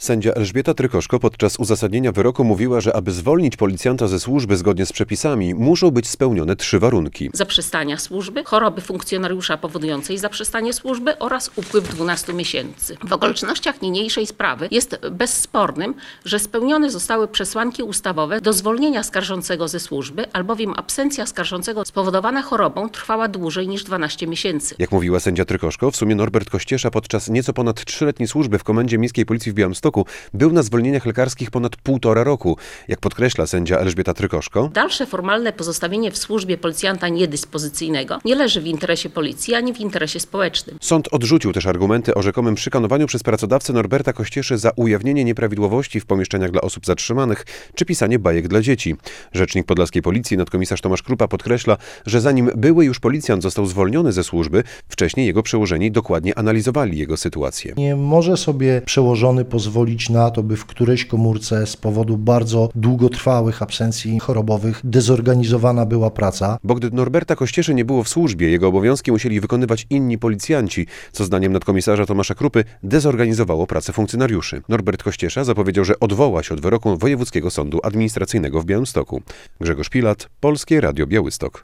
Sędzia Elżbieta Trykoszko podczas uzasadnienia wyroku mówiła, że aby zwolnić policjanta ze służby zgodnie z przepisami, muszą być spełnione 3 warunki. Zaprzestania służby, choroby funkcjonariusza powodującej zaprzestanie służby oraz upływ 12 miesięcy. W okolicznościach niniejszej sprawy jest bezspornym, że spełnione zostały przesłanki ustawowe do zwolnienia skarżącego ze służby, albowiem absencja skarżącego spowodowana chorobą trwała dłużej niż 12 miesięcy. Jak mówiła sędzia Trykoszko, w sumie Norbert Kościesza podczas nieco ponad 3-letniej służby w Komendzie Miejskiej Policji w Białymstoku był na zwolnieniach lekarskich ponad 1,5 roku. Jak podkreśla sędzia Elżbieta Trykoszko, Dalsze formalne pozostawienie w służbie policjanta niedyspozycyjnego nie leży w interesie policji ani w interesie społecznym. sąd odrzucił też argumenty o rzekomym szykanowaniu przez pracodawcę Norberta Kościeszy za ujawnienie nieprawidłowości w pomieszczeniach dla osób zatrzymanych czy pisanie bajek dla dzieci. Rzecznik podlaskiej policji nadkomisarz Tomasz Krupa podkreśla, że zanim były już policjant został zwolniony ze służby, wcześniej jego przełożeni dokładnie analizowali jego sytuację. Nie może sobie przełożony pozwolić na to, by w którejś komórce z powodu bardzo długotrwałych absencji chorobowych dezorganizowana była praca. Bo gdy Norberta Kościeszy nie było w służbie, jego obowiązki musieli wykonywać inni policjanci, co zdaniem nadkomisarza Tomasza Krupy dezorganizowało pracę funkcjonariuszy. Norbert Kościesza zapowiedział, że odwoła się od wyroku Wojewódzkiego Sądu Administracyjnego w Białymstoku. Grzegorz Pilat, Polskie Radio Białystok.